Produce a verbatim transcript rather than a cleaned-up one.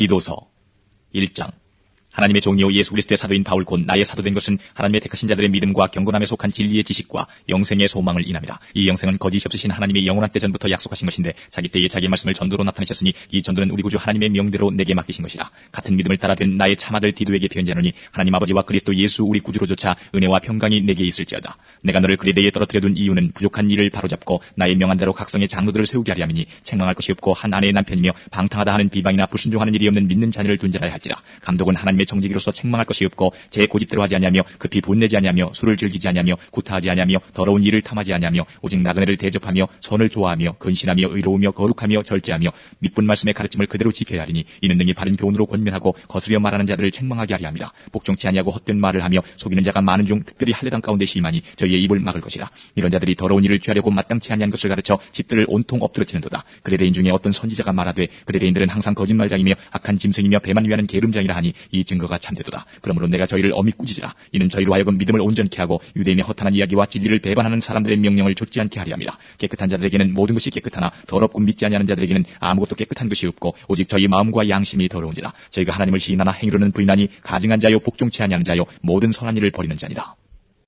디도서 일 장. 하나님의 종이요 예수 그리스도의 사도인 바울 곧 나의 사도된 것은 하나님의 택하신 자들의 믿음과 경건함에 속한 진리의 지식과 영생의 소망을 인함이라. 이 영생은 거짓이 없으신 하나님의 영원한 때 전부터 약속하신 것인데 자기 때에 자기의 말씀을 전도로 나타내셨으니 이 전도는 우리 구주 하나님의 명대로 내게 맡기신 것이라. 같은 믿음을 따라 된 나의 참아들 디도에게 편지하노니 하나님 아버지와 그리스도 예수 우리 구주로조차 은혜와 평강이 내게 있을지어다. 내가 너를 그리스도에 떨어뜨려둔 이유는 부족한 일을 바로잡고 나의 명한대로 각성의 장로들을 세우게 하려 함이니 책망할 것이 없고 한 아내의 남편이며 방탕하다 하는 비방이나 불순종하는 일이 없는 믿는 자녀를 둔 자라야 할지라. 감독은 하나님의 정직이로서 책망할 것이 없고 제 고집대로 하지 아니하며 급히 분내지 아니하며 술을 즐기지 아니하며 구타하지 아니하며 더러운 일을 탐하지 아니하며 오직 나그네를 대접하며 선을 좋아하며 근신하며 의로우며 거룩하며 절제하며 미쁜 말씀의 가르침을 그대로 지켜야 하리니 이는 능히 바른 교훈으로 권면하고 거스려 말하는 자들을 책망하게 하려 함이라. 복종치 아니하고 헛된 말을 하며 속이는 자가 많은 중 특별히 할례당 가운데 심하니 저희의 입을 막을 것이라. 이런 자들이 더러운 일을 취하려고 마땅치 아니한 것을 가르쳐 집들을 온통 엎드러치는도다. 그레데인 중에 어떤 선지자가 말하되 그레데인들은 항상 거짓말장이며 악한 짐승이며 배만 위하는 게으름장이라 하니 이 증거가 참되도다. 그러므로 내가 저희를 엄히 꾸짖으라. 이는 저희로 하여금 믿음을 온전케 하고 유대인의 허탄한 이야기와 진리를 배반하는 사람들의 명령을 좇지 않게 하려 함이라. 깨끗한 자들에게는 모든 것이 깨끗하나 더럽고 믿지 아니하는 자들에게는 아무것도 깨끗한 것이 없고 오직 저희 마음과 양심이 더러운지라. 저희가 하나님을 시인하나 행위로는 부인하니 가증한 자요 복종치 아니하는 자요 모든 선한 일을 버리는 자니라.